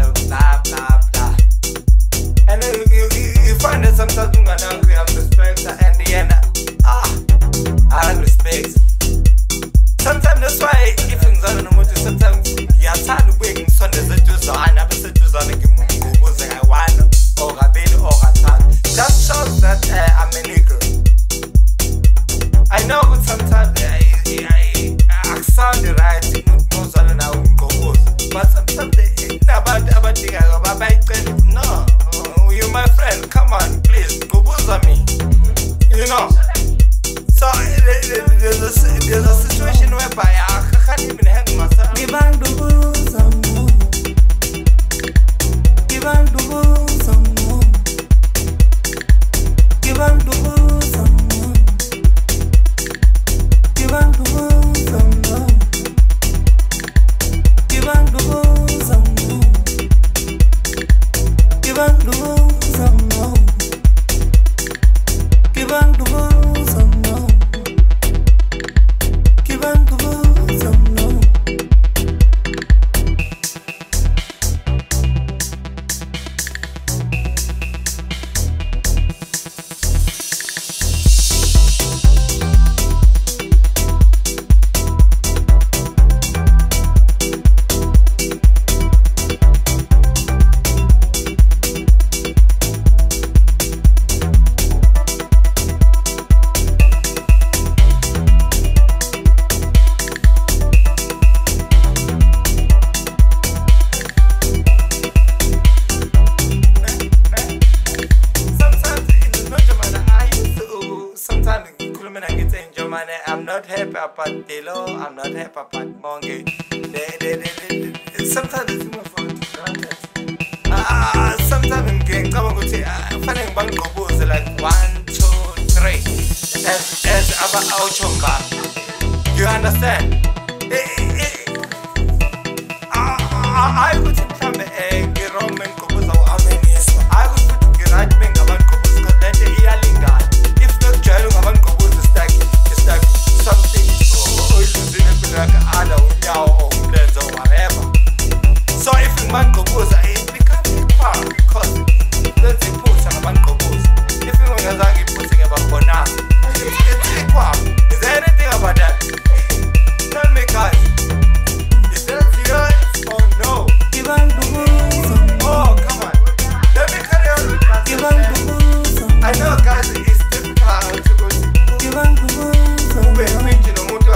blah blah blah. And then you find that sometimes you have respect and the end. I have respect. Sometimes that's why if you're going to move, sometimes you're tired of waiting Sundays that you saw. I never said you saw like you was like I want or I did or I thought. That shows that I'm a nigger. I know sometimes I sound right, but sometimes no, you're my friend, come on, please, go bother me, you know. So there's a situation whereby I can't even hang myself. Give on the rules some more. Give on the rules some more. Give on the rules some more. Give on the rules some more. Give on the rules some more. Give on the rules some more. Give on the rules some more. Give on the rules some more. I'm not happy about Dilo, I'm not happy about Monge. Sometimes it's more fun to granted. Sometimes I'm getting come and say, I'm finding bank goes like 1, 2, 3. As about Ochonga. You understand? I would come a Roman Cobos or Armenians. I would get right wing about Cobos because then the Ialinga. If not Jalu about Cobos is stack something like other or blends or whatever. So if a man composes, it becomes a car because let's impose on a man compose. If you want to putting about bonus, it's equal. Is there anything about that? Tell me, guys. Is that serious or no? Give on the rules. Oh, come on. Let me carry on with my Give on the rules. I know, guys, it's difficult to go to. Give on the rules. Give on the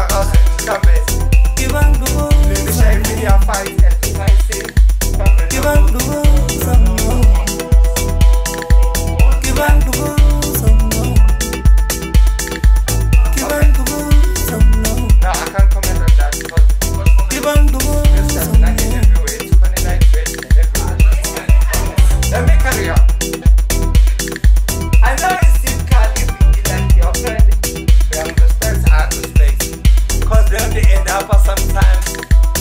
rules. Let me share video fight and give on the rules some more. Give on the rules some more. Give on the rules some more. No, I can't comment on that because give on the rules some more. Let me carry on. I know it's difficult if you like your friend. We understand our mistakes because then they end up sometimes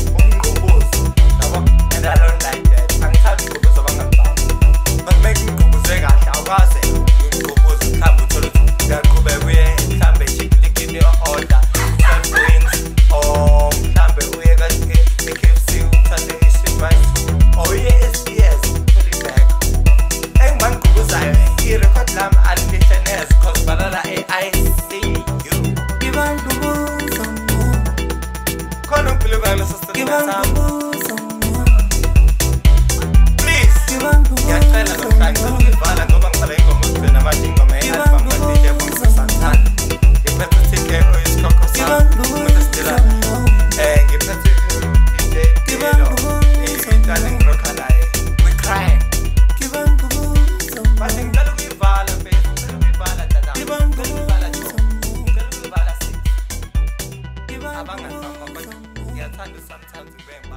and I don't like that. Sometimes Kubus are on the but making Kubus a shawase, Kubus come to the Kubaway, come be chicken in your order, some wings, or come be way that the KFC, Sunday is right. Oh, yes, put it back. And one Kubus, I hear a cut lamb and listeners, cause Banana I see you. Give on the rules some more. Come give on the rules some more. Sometimes